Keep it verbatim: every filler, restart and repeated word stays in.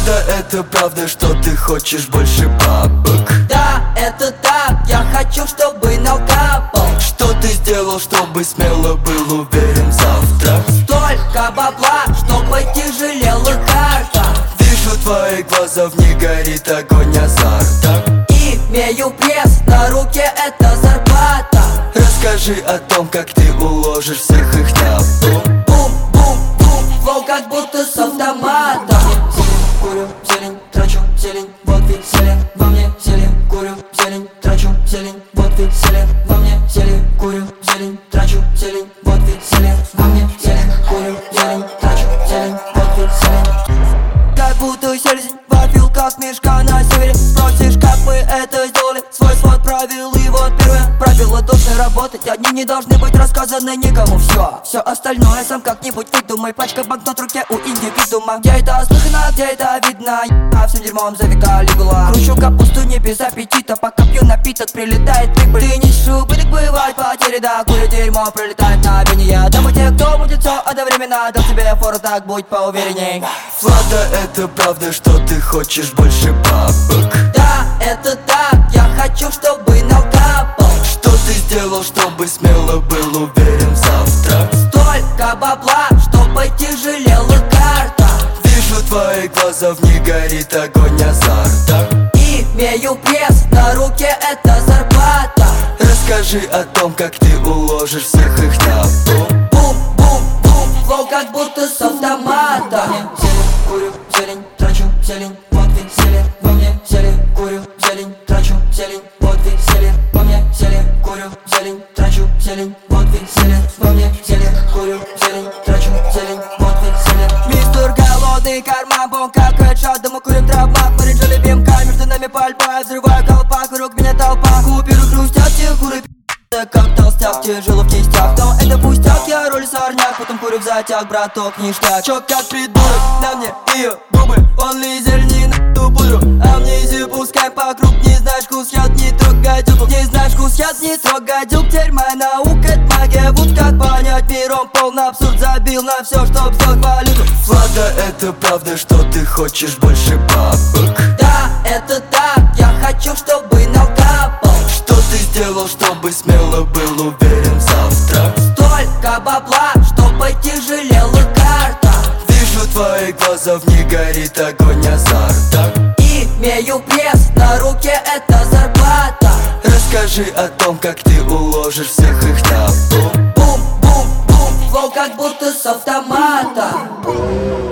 Влада, это правда, что ты хочешь больше бабок? Да, это так, я хочу, чтобы накапал. Что ты сделал, чтобы смело был уверен завтра? Столько бабла, чтобы тяжелела карта. Вижу твои глаза, в них горит огонь азарта. Имею пресс, на руке это зарплата. Расскажи о том, как ты уложишь всех их на бум. Бум-бум-бум, флоу как будто с автомата. Курю зелень, трачу зелень, вот веселье во мне зелень. Курю зелень, трачу зелень, вот веселье во мне зелень. Курю зелень, трачу зелень, вот веселье во мне зелень. Курю зелень, трачу зелень, вот веселье. Как будто селезень, вафел как мешка на севере. Спросишь, как мы это сделали? Свой свод правил, и вот первое правило должны работать. Одни не должны быть рассказаны никому. Все, все остальное сам как-нибудь выдумай. Пачка банкнот в руке у индивидуума. Где это слыхано, где это видно? А всем дерьмом за века лигула. Кручу капусту не без аппетита, пока пью напиток, прилетает прибыль. Ты не убыток, бывает потери, да. Курю дерьмо, прилетает на вине. Дома те, кто будет все одновременно. Дам тебе фору, так будь поуверенней. Влада, это правда, что ты хочешь больше бабок? Да, это так, я хочу, чтобы накапал. Что ты сделал, чтобы смело был уверен завтра? Столько бабла, чтобы тяжелела карта. Вижу твои глаза, в них горит огонь азарта. Имею пресс, на руке это зарплата. Расскажи о том, как ты уложишь всех их на бум. Бум-бум-бум, флоу как будто с автомата. Курю зелень, трачу зелень, вот веселье во мне зелень. Курю зелень, трачу зелень, вот веселье во мне зелень. Курю зелень, трачу зелень, вот веселье во мне зелень. Курю зелень, трачу зелень, вот веселье. Мистер голодный карман, бом как хедшот. Дома курим травмак, мы рейджи любим камер. Между нами пальба, взрываю колпак, вокруг меня толпа. Куперы хрустят, те куры как толстяк, тяжело в кистях. Но это пустяк, я роль сорняк. Потом курю в затяг, браток, ништяк. Чё как придурок, на мне ее губы. Он лизер не на ту пудру. А мне изи пускаем по круг. Не знаешь вкус яд, не трогай дюк. Не знаешь вкус яд, не трогай дюк. Теперь моя наука, это магия. Вот как понять миром полный абсурд. Забил на все, чтоб сделать валюту. Влада, это правда, что ты хочешь больше бабок? Да, это так, я хочу, чтобы накапал. Что ты сделал, чтобы смело был уверен завтра? Столько бабла, чтобы тяжелела карта. Вижу твои глаза, в них горит огонь азарта. Имею пресс, на руке это зарплата. Расскажи о том, как ты уложишь всех их на бум. Бум-бум-бум, флоу как будто с автомата.